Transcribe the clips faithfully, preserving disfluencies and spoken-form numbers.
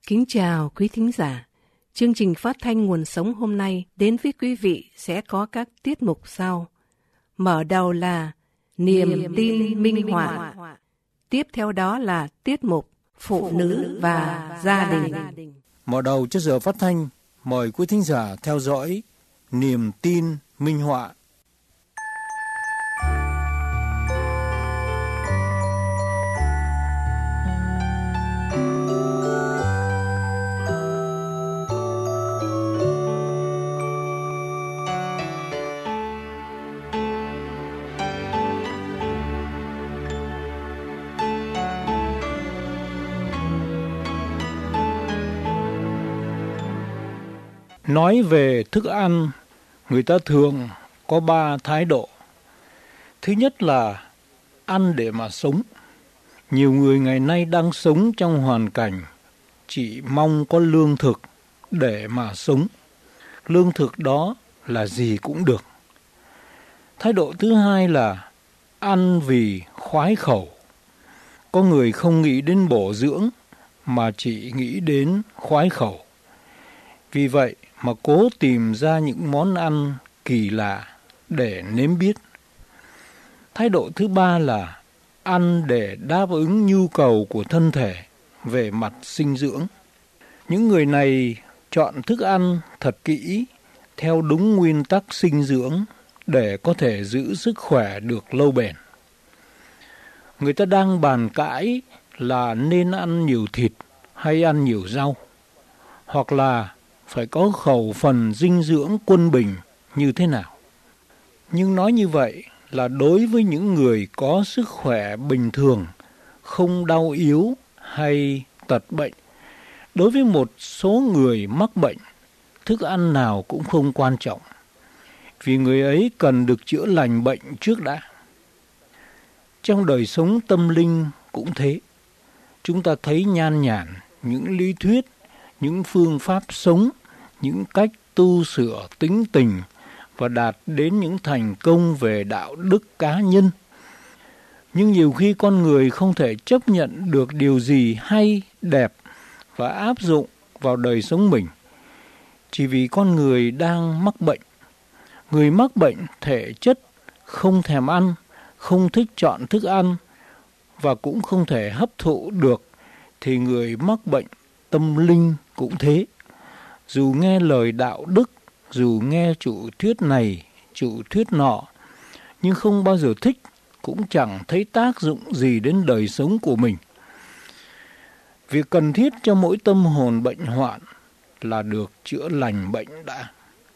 Kính chào quý thính giả. Chương trình phát thanh Nguồn Sống hôm nay đến với quý vị sẽ có các tiết mục sau. Mở đầu là Niềm, Niềm tin, tin minh họa. Tiếp theo đó là tiết mục Phụ nữ và gia đình. Mở đầu cho giờ phát thanh, mời quý thính giả theo dõi Niềm tin minh họa. Nói về thức ăn, người ta thường có ba thái độ. Thứ nhất là ăn để mà sống. Nhiều người ngày nay đang sống trong hoàn cảnh chỉ mong có lương thực để mà sống. Lương thực đó là gì cũng được. Thái độ thứ hai là ăn vì khoái khẩu. Có người không nghĩ đến bổ dưỡng mà chỉ nghĩ đến khoái khẩu. Vì vậy mà cố tìm ra những món ăn kỳ lạ để nếm biết. Thái độ thứ ba là ăn để đáp ứng nhu cầu của thân thể về mặt dinh dưỡng. Những người này chọn thức ăn thật kỹ theo đúng nguyên tắc dinh dưỡng để có thể giữ sức khỏe được lâu bền. Người ta đang bàn cãi là nên ăn nhiều thịt hay ăn nhiều rau, hoặc là phải có khẩu phần dinh dưỡng quân bình như thế nào. Nhưng nói như vậy là đối với những người có sức khỏe bình thường, không đau yếu hay tật bệnh. Đối với một số người mắc bệnh, thức ăn nào cũng không quan trọng, vì người ấy cần được chữa lành bệnh trước đã. Trong đời sống tâm linh cũng thế. Chúng ta thấy nhan nhản những lý thuyết, những phương pháp sống, những cách tu sửa tính tình và đạt đến những thành công về đạo đức cá nhân. Nhưng nhiều khi con người không thể chấp nhận được điều gì hay, đẹp và áp dụng vào đời sống mình, chỉ vì con người đang mắc bệnh. Người mắc bệnh thể chất không thèm ăn, không thích chọn thức ăn và cũng không thể hấp thụ được, thì người mắc bệnh tâm linh cũng thế. Dù nghe lời đạo đức, dù nghe chủ thuyết này, chủ thuyết nọ, nhưng không bao giờ thích, cũng chẳng thấy tác dụng gì đến đời sống của mình. Việc cần thiết cho mỗi tâm hồn bệnh hoạn là được chữa lành bệnh đã.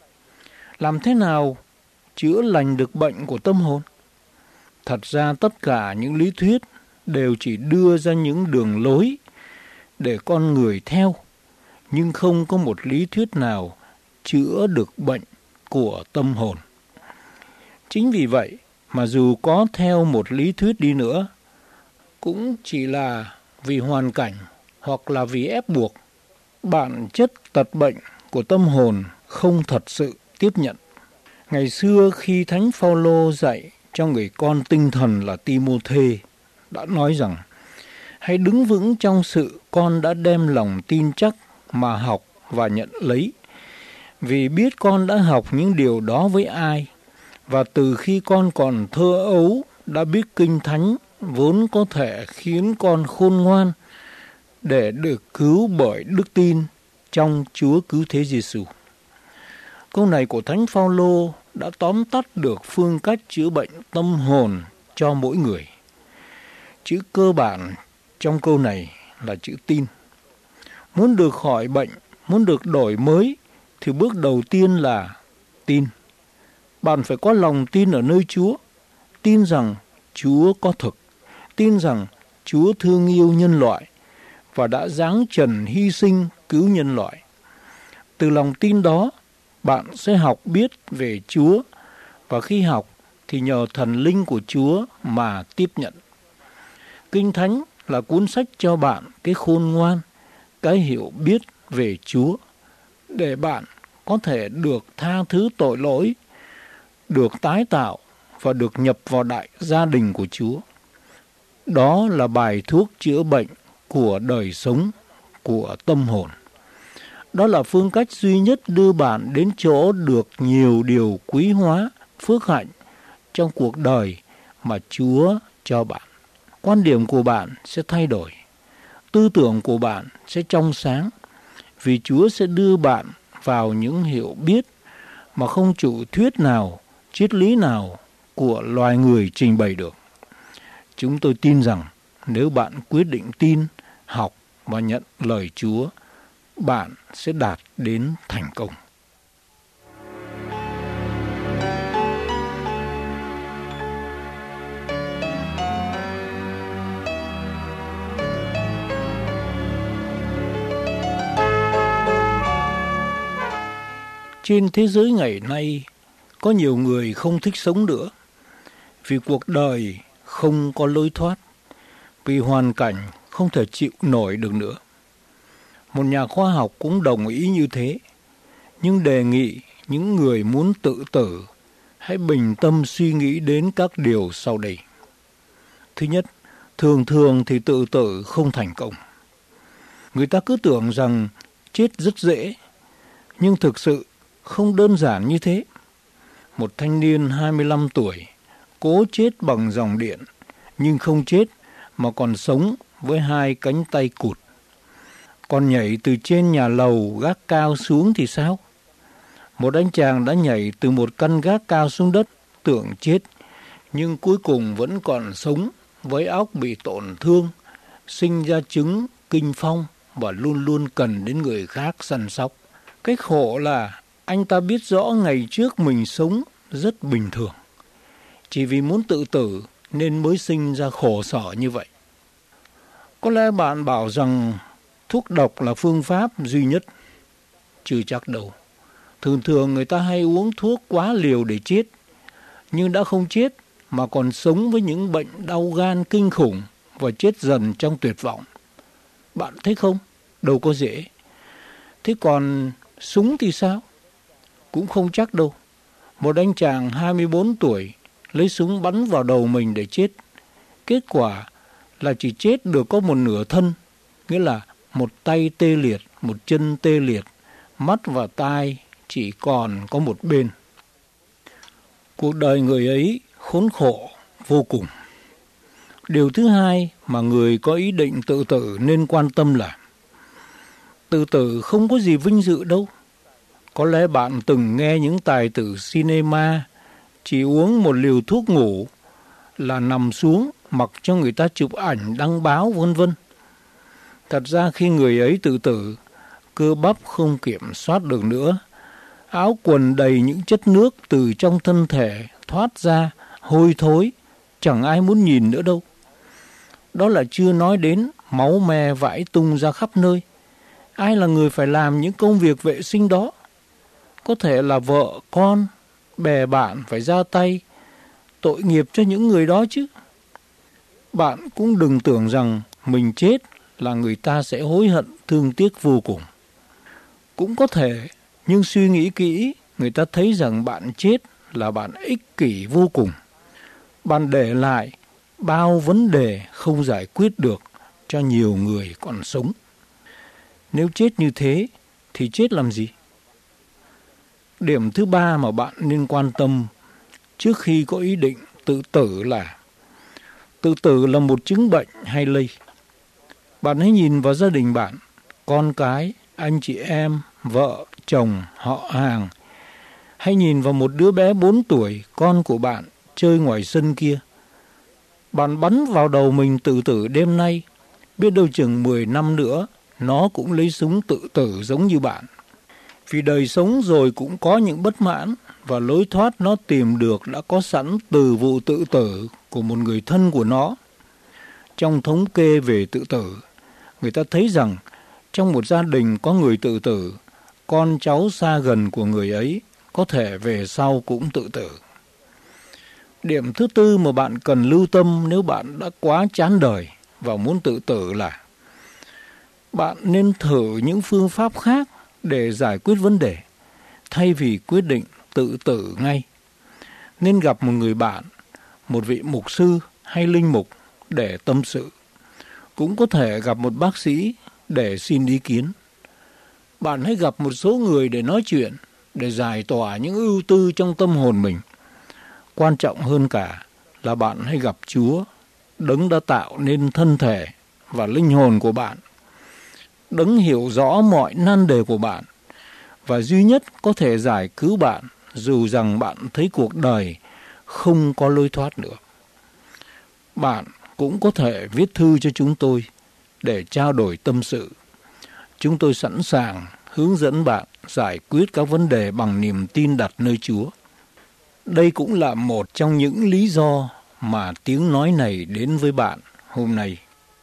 Làm thế nào chữa lành được bệnh của tâm hồn? Thật ra tất cả những lý thuyết đều chỉ đưa ra những đường lối để con người theo, nhưng không có một lý thuyết nào chữa được bệnh của tâm hồn. Chính vì vậy mà dù có theo một lý thuyết đi nữa, cũng chỉ là vì hoàn cảnh hoặc là vì ép buộc. Bản chất tật bệnh của tâm hồn không thật sự tiếp nhận. Ngày xưa khi Thánh Phaolô dạy cho người con tinh thần là Ti-mô-thê đã nói rằng: hãy đứng vững trong sự con đã đem lòng tin chắc mà học và nhận lấy, vì biết con đã học những điều đó với ai, và từ khi con còn thơ ấu đã biết kinh thánh vốn có thể khiến con khôn ngoan để được cứu bởi đức tin trong Chúa Cứu Thế Giêsu. Câu này của Thánh Phaolô đã tóm tắt được phương cách chữa bệnh tâm hồn cho mỗi người. Chữ cơ bản trong câu này là chữ tin. Muốn được khỏi bệnh, muốn được đổi mới, thì bước đầu tiên là tin. Bạn phải có lòng tin ở nơi Chúa, tin rằng Chúa có thực, tin rằng Chúa thương yêu nhân loại và đã giáng trần hy sinh cứu nhân loại. Từ lòng tin đó, bạn sẽ học biết về Chúa, và khi học thì nhờ thần linh của Chúa mà tiếp nhận. Kinh Thánh là cuốn sách cho bạn cái khôn ngoan, cái hiểu biết về Chúa, để bạn có thể được tha thứ tội lỗi, được tái tạo và được nhập vào đại gia đình của Chúa. Đó là bài thuốc chữa bệnh của đời sống của tâm hồn. Đó là phương cách duy nhất đưa bạn đến chỗ được nhiều điều quý hóa, phước hạnh trong cuộc đời mà Chúa cho bạn. Quan điểm của bạn sẽ thay đổi, tư tưởng của bạn sẽ trong sáng, vì Chúa sẽ đưa bạn vào những hiểu biết mà không chủ thuyết nào, triết lý nào của loài người trình bày được. Chúng tôi tin rằng nếu bạn quyết định tin, học và nhận lời Chúa, bạn sẽ đạt đến thành công. Trên thế giới ngày nay, có nhiều người không thích sống nữa, vì cuộc đời không có lối thoát, vì hoàn cảnh không thể chịu nổi được nữa. Một nhà khoa học cũng đồng ý như thế, nhưng đề nghị những người muốn tự tử hãy bình tâm suy nghĩ đến các điều sau đây. Thứ nhất, thường thường thì tự tử không thành công. Người ta cứ tưởng rằng chết rất dễ, nhưng thực sự không đơn giản như thế. Một thanh niên hai mươi lăm tuổi cố chết bằng dòng điện, nhưng không chết mà còn sống với hai cánh tay cụt. Còn nhảy từ trên nhà lầu gác cao xuống thì sao? Một anh chàng đã nhảy từ một căn gác cao xuống đất, tưởng chết, nhưng cuối cùng vẫn còn sống với óc bị tổn thương, sinh ra chứng kinh phong và luôn luôn cần đến người khác săn sóc. Cái khổ là anh ta biết rõ ngày trước mình sống rất bình thường. Chỉ vì muốn tự tử nên mới sinh ra khổ sở như vậy. Có lẽ bạn bảo rằng thuốc độc là phương pháp duy nhất. Chưa chắc đâu. Thường thường người ta hay uống thuốc quá liều để chết, nhưng đã không chết mà còn sống với những bệnh đau gan kinh khủng và chết dần trong tuyệt vọng. Bạn thấy không? Đâu có dễ. Thế còn súng thì sao? Cũng không chắc đâu. Một anh chàng hai mươi bốn tuổi lấy súng bắn vào đầu mình để chết. Kết quả là chỉ chết được có một nửa thân, nghĩa là một tay tê liệt, một chân tê liệt, mắt và tai chỉ còn có một bên. Cuộc đời người ấy khốn khổ vô cùng. Điều thứ hai mà người có ý định tự tử nên quan tâm là tự tử không có gì vinh dự đâu. Có lẽ bạn từng nghe những tài tử cinema chỉ uống một liều thuốc ngủ là nằm xuống mặc cho người ta chụp ảnh đăng báo vân vân. Thật ra khi người ấy tự tử, cơ bắp không kiểm soát được nữa, áo quần đầy những chất nước từ trong thân thể thoát ra, hôi thối, chẳng ai muốn nhìn nữa đâu. Đó là chưa nói đến máu me vãi tung ra khắp nơi. Ai là người phải làm những công việc vệ sinh đó? Có thể là vợ, con, bè bạn phải ra tay, tội nghiệp cho những người đó chứ. Bạn cũng đừng tưởng rằng mình chết là người ta sẽ hối hận thương tiếc vô cùng. Cũng có thể, nhưng suy nghĩ kỹ, người ta thấy rằng bạn chết là bạn ích kỷ vô cùng. Bạn để lại bao vấn đề không giải quyết được cho nhiều người còn sống. Nếu chết như thế thì chết làm gì? Điểm thứ ba mà bạn nên quan tâm trước khi có ý định tự tử là tự tử là một chứng bệnh hay lây. Bạn hãy nhìn vào gia đình bạn, con cái, anh chị em, vợ, chồng, họ hàng. Hãy nhìn vào một đứa bé bốn tuổi, con của bạn, chơi ngoài sân kia. Bạn bắn vào đầu mình tự tử đêm nay, biết đâu chừng mười năm nữa, nó cũng lấy súng tự tử giống như bạn. Vì đời sống rồi cũng có những bất mãn, và lối thoát nó tìm được đã có sẵn từ vụ tự tử của một người thân của nó. Trong thống kê về tự tử, người ta thấy rằng trong một gia đình có người tự tử, con cháu xa gần của người ấy có thể về sau cũng tự tử. Điểm thứ tư mà bạn cần lưu tâm nếu bạn đã quá chán đời và muốn tự tử là bạn nên thử những phương pháp khác để giải quyết vấn đề, thay vì quyết định tự tử ngay. Nên gặp một người bạn, một vị mục sư hay linh mục để tâm sự. Cũng có thể gặp một bác sĩ để xin ý kiến. Bạn hãy gặp một số người để nói chuyện, để giải tỏa những ưu tư trong tâm hồn mình. Quan trọng hơn cả là bạn hãy gặp Chúa, Đấng đã tạo nên thân thể và linh hồn của bạn. Đấng hiểu rõ mọi nan đề của bạn và duy nhất có thể giải cứu bạn dù rằng bạn thấy cuộc đời không có lối thoát nữa. Bạn cũng có thể viết thư cho chúng tôi để trao đổi tâm sự. Chúng tôi sẵn sàng hướng dẫn bạn giải quyết các vấn đề bằng niềm tin đặt nơi Chúa. Đây cũng là một trong những lý do mà tiếng nói này đến với bạn hôm nay.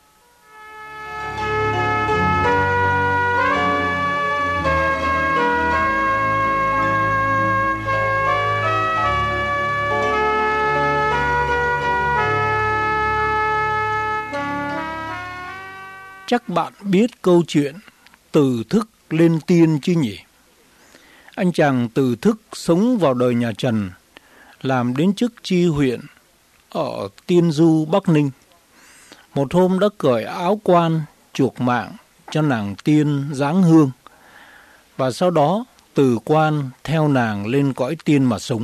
Chắc bạn biết câu chuyện từ thức lên tiên chứ nhỉ? Anh chàng từ thức sống vào đời nhà Trần, làm đến chức tri huyện ở Tiên Du, Bắc Ninh. Một hôm đã cởi áo quan chuộc mạng cho nàng tiên dáng hương, và sau đó từ quan theo nàng lên cõi tiên mà sống.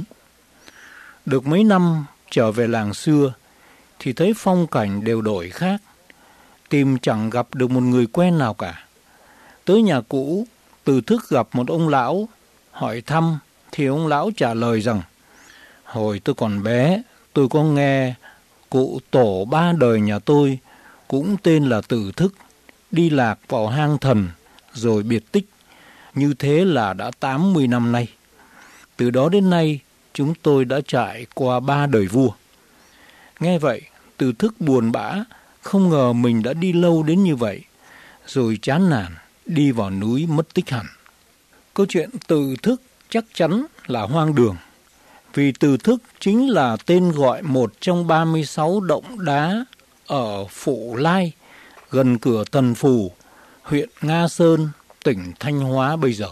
Được mấy năm trở về làng xưa thì thấy phong cảnh đều đổi khác, tìm chẳng gặp được một người quen nào cả. Tới nhà cũ, từ thức gặp một ông lão, hỏi thăm thì ông lão trả lời rằng: hồi tôi còn bé, tôi có nghe cụ tổ ba đời nhà tôi cũng tên là Từ Thức, đi lạc vào hang thần rồi biệt tích. Như thế là đã tám mươi năm nay. Từ đó đến nay, chúng tôi đã trải qua ba đời vua. Nghe vậy, Từ Thức buồn bã, không ngờ mình đã đi lâu đến như vậy, rồi chán nản đi vào núi mất tích hẳn. Câu chuyện Từ Thức chắc chắn là hoang đường, vì Từ Thức chính là tên gọi một trong ba mươi sáu động đá ở Phụ Lai, gần cửa Tần Phù, huyện Nga Sơn, tỉnh Thanh Hóa bây giờ.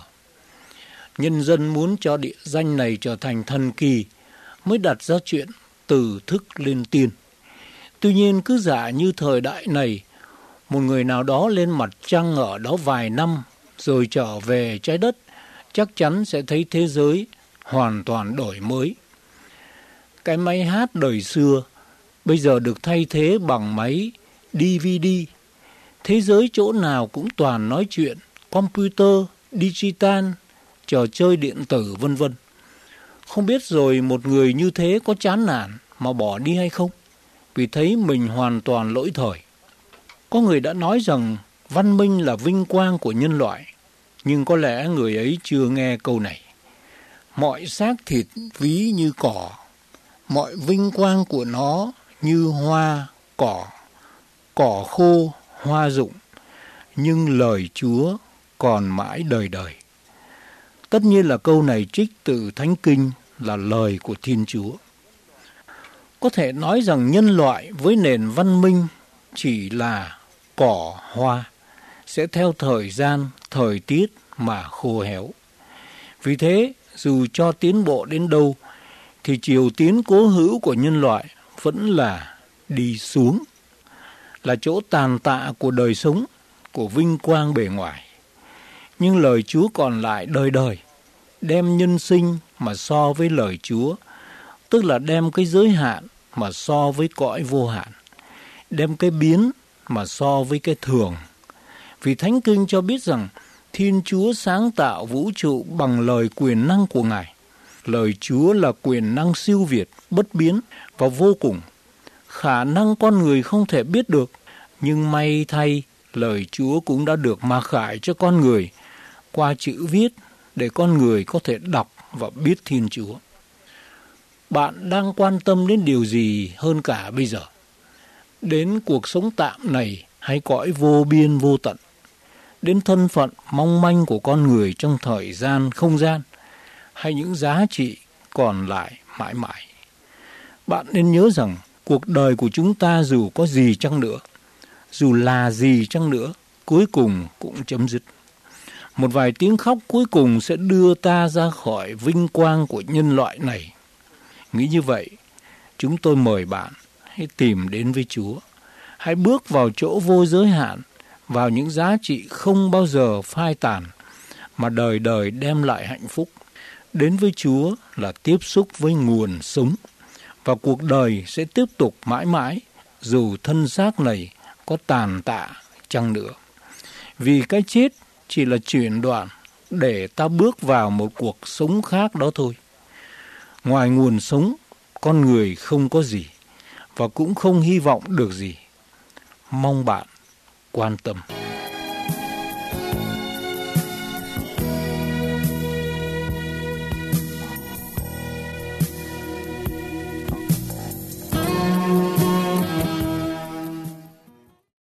Nhân dân muốn cho địa danh này trở thành thần kỳ mới đặt ra chuyện từ thức lên tiên. Tuy nhiên cứ giả như thời đại này, một người nào đó lên mặt trăng ở đó vài năm rồi trở về trái đất, chắc chắn sẽ thấy thế giới hoàn toàn đổi mới. Cái máy hát đời xưa bây giờ được thay thế bằng máy đê vê đê. Thế giới chỗ nào cũng toàn nói chuyện, computer, digital, trò chơi điện tử vân vân. Không biết rồi một người như thế có chán nản mà bỏ đi hay không, vì thấy mình hoàn toàn lỗi thời. Có người đã nói rằng văn minh là vinh quang của nhân loại, nhưng có lẽ người ấy chưa nghe câu này. Mọi xác thịt ví như cỏ, mọi vinh quang của nó như hoa, cỏ, cỏ khô, hoa rụng, nhưng lời Chúa còn mãi đời đời. Tất nhiên là câu này trích từ Thánh Kinh, là lời của Thiên Chúa. Có thể nói rằng nhân loại với nền văn minh chỉ là cỏ hoa, sẽ theo thời gian, thời tiết mà khô héo. Vì thế, dù cho tiến bộ đến đâu, thì chiều tiến cố hữu của nhân loại vẫn là đi xuống, là chỗ tàn tạ của đời sống, của vinh quang bề ngoài. Nhưng lời Chúa còn lại đời đời, đem nhân sinh mà so với lời Chúa, tức là đem cái giới hạn mà so với cõi vô hạn, đem cái biến mà so với cái thường. Vì Thánh Kinh cho biết rằng Thiên Chúa sáng tạo vũ trụ bằng lời quyền năng của Ngài. Lời Chúa là quyền năng siêu việt, bất biến và vô cùng, khả năng con người không thể biết được. Nhưng may thay, lời Chúa cũng đã được mặc khải cho con người qua chữ viết để con người có thể đọc và biết Thiên Chúa. Bạn đang quan tâm đến điều gì hơn cả bây giờ? Đến cuộc sống tạm này hay cõi vô biên vô tận? Đến thân phận mong manh của con người trong thời gian, không gian, hay những giá trị còn lại mãi mãi? Bạn nên nhớ rằng cuộc đời của chúng ta dù có gì chăng nữa, dù là gì chăng nữa, cuối cùng cũng chấm dứt. Một vài tiếng khóc cuối cùng sẽ đưa ta ra khỏi vinh quang của nhân loại này. Nghĩ như vậy, chúng tôi mời bạn hãy tìm đến với Chúa. Hãy bước vào chỗ vô giới hạn vào những giá trị không bao giờ phai tàn, mà đời đời đem lại hạnh phúc. Đến với Chúa là tiếp xúc với nguồn sống, và cuộc đời sẽ tiếp tục mãi mãi, dù thân xác này có tàn tạ chăng nữa. Vì cái chết chỉ là chuyển đoạn để ta bước vào một cuộc sống khác đó thôi. Ngoài nguồn sống, con người không có gì, và cũng không hy vọng được gì. Mong bạn quan tâm.